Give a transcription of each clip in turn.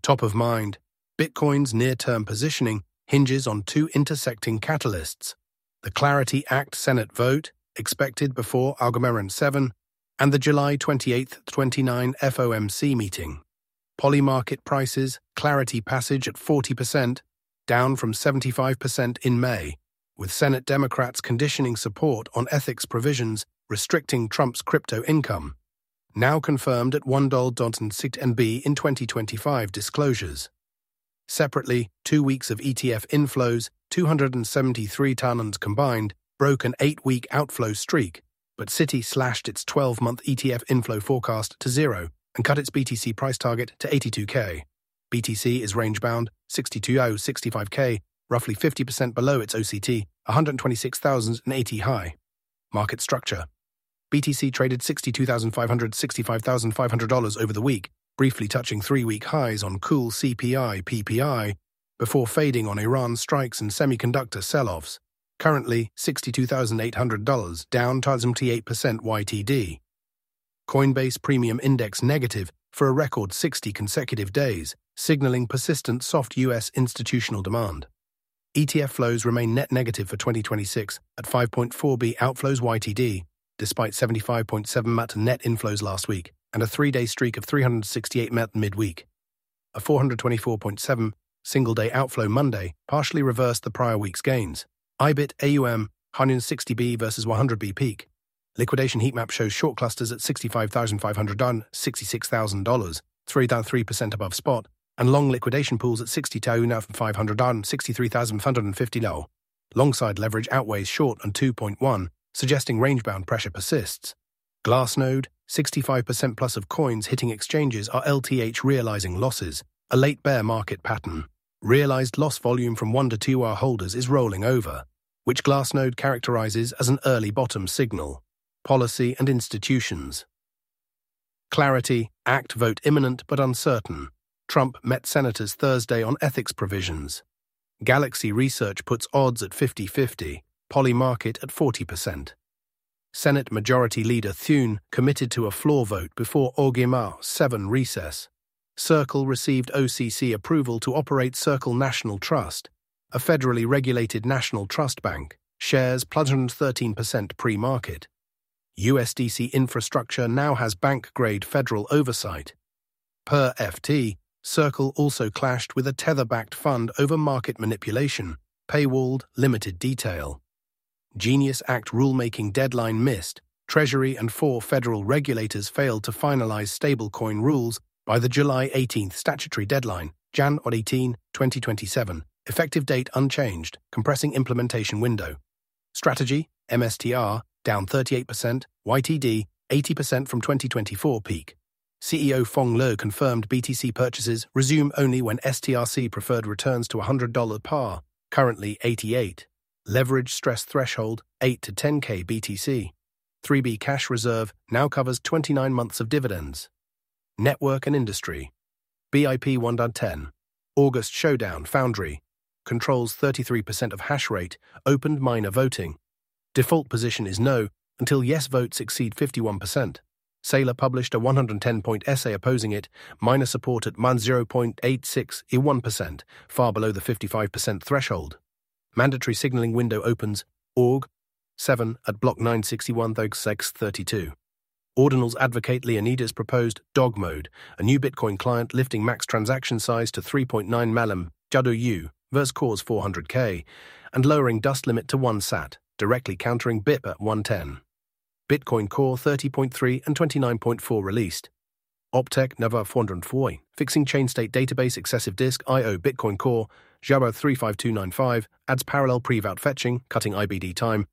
Top of mind, Bitcoin's near-term positioning hinges on two intersecting catalysts: the Clarity Act Senate vote, expected before Algorand 7, and the July 28, 29 FOMC meeting. Polymarket prices, Clarity passage at 40%, down from 75% in May, with Senate Democrats conditioning support on ethics provisions restricting Trump's crypto income, now confirmed at $1.60 in 2025 disclosures. Separately, 2 weeks of ETF inflows, 273 tons combined, broke an 8-week outflow streak, but Citi slashed its 12-month ETF inflow forecast to zero and cut its BTC price target to 82K. BTC is range-bound, 62.65K, roughly 50% below its OCT, 126,080 high. Market structure. BTC traded $62,500 to $65,500 over the week, briefly touching 3-week highs on cool CPI PPI, before fading on Iran strikes and semiconductor sell-offs. Currently, $62,800, down 28% YTD. Coinbase Premium Index negative for a record 60 consecutive days, signaling persistent soft U.S. institutional demand. ETF flows remain net negative for 2026 at 5.4B outflows YTD, despite 75.7 MAT net inflows last week and a 3-day streak of 368 MAT midweek. A 424.7 single-day outflow Monday partially reversed the prior week's gains. IBIT AUM 160B versus 100B peak. Liquidation heatmap shows short clusters at $65,500 down $66,000, 3% above spot, and long liquidation pools at $62,500 down $63,550 low. Long-side leverage outweighs short and 2.1, suggesting range-bound pressure persists. Glassnode, 65% plus of coins hitting exchanges are LTH realizing losses, a late bear market pattern. Realized loss volume from 1 to 2 hour holders is rolling over, which Glassnode characterizes as an early bottom signal. Policy and institutions. Clarity Act vote imminent but uncertain. Trump met senators Thursday on ethics provisions. Galaxy Research puts odds at 50-50, Polymarket at 40%. Senate Majority Leader Thune committed to a floor vote before August 7 recess. Circle received OCC approval to operate Circle National Trust, a federally regulated national trust bank. Shares plunged 13% pre-market. USDC infrastructure now has bank-grade federal oversight. Per FT, Circle also clashed with a Tether-backed fund over market manipulation, paywalled limited detail. Genius Act rulemaking deadline missed. Treasury and 4 federal regulators failed to finalize stablecoin rules by the July 18 statutory deadline, Jan 18, 2027, effective date unchanged, compressing implementation window. Strategy, MSTR, down 38%, YTD, 80% from 2024 peak. CEO Fong Lo confirmed BTC purchases resume only when STRC preferred returns to $100 par, currently 88. Leverage stress threshold, 8 to 10K BTC. 3B cash reserve now covers 29 months of dividends. Network and industry. BIP 1.10. August Showdown Foundry. Controls 33% of hash rate, opened miner voting. Default position is no until yes votes exceed 51%. Saylor published a 110-point essay opposing it, miner support at -0.86 I 1%, far below the 55% threshold. Mandatory signaling window opens, Aug. 7 at block 961/632. Ordinals advocate Leonidas proposed dog mode, a new Bitcoin client lifting max transaction size to 3.9 Malam, Judo U, versus Core's 400K, and lowering dust limit to 1 SAT, directly countering BIP at 110. Bitcoin Core 30.3 and 29.4 released. Optech Nova 404, fixing chain state database excessive disk I/O Bitcoin Core, Jabber 35295, adds parallel pre-vout fetching, cutting IBD time,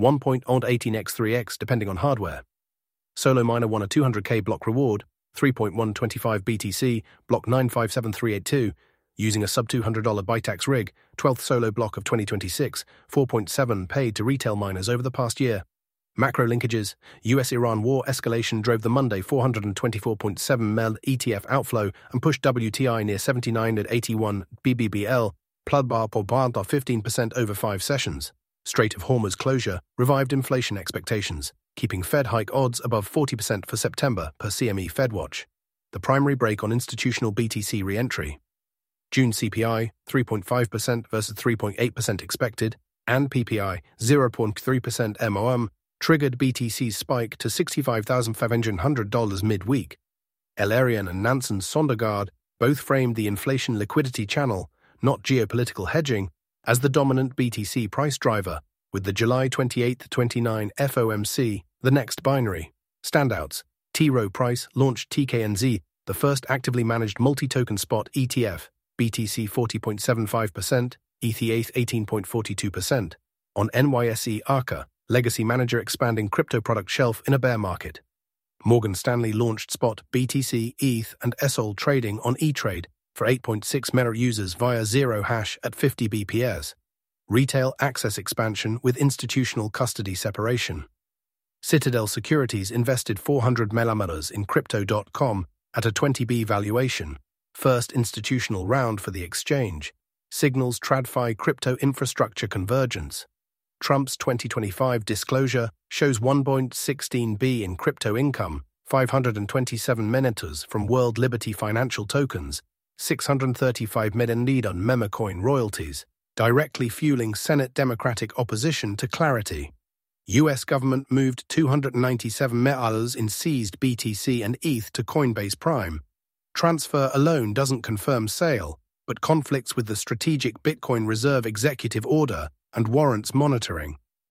1.18x3x depending on hardware. Solo Miner won a 200K block reward, 3.125 BTC, block 957382, using a sub-$200 Bitax rig, 12th solo block of 2026, 4.7 paid to retail miners over the past year. Macro linkages, US-Iran war escalation drove the Monday 424.7 MEL ETF outflow and pushed WTI near 79 at 81 BBBL, plug bar por bar 15% over 5 sessions. Strait of Hormuz closure revived inflation expectations, keeping Fed hike odds above 40% for September per CME FedWatch. The primary break on institutional BTC re-entry. June CPI 3.5% versus 3.8% expected, and PPI 0.3% MOM triggered BTC's spike to $65,500 midweek. El-Arian and Nansen Sondergaard both framed the inflation liquidity channel, not geopolitical hedging, as the dominant BTC price driver, with the July 28-29 FOMC the next binary. Standouts: T. Rowe Price launched TKNZ, the first actively managed multi-token spot ETF, BTC 40.75%, ETH 18.42%, on NYSE Arca, legacy manager expanding crypto product shelf in a bear market. Morgan Stanley launched spot BTC, ETH, and SOL trading on eTrade for 8.6 million users via zero hash at 50 BPS. Retail access expansion with institutional custody separation. Citadel Securities invested $400 million in Crypto.com at a 20B valuation, first institutional round for the exchange, signals TradFi crypto infrastructure convergence. Trump's 2025 disclosure shows 1.16 B in crypto income, 527 minutes from World Liberty Financial Tokens, 635 million lead on Memecoin royalties, directly fueling Senate Democratic opposition to Clarity. U.S. government moved $297 million in seized BTC and ETH to Coinbase Prime. Transfer alone doesn't confirm sale, but conflicts with the strategic Bitcoin Reserve executive order and warrants monitoring.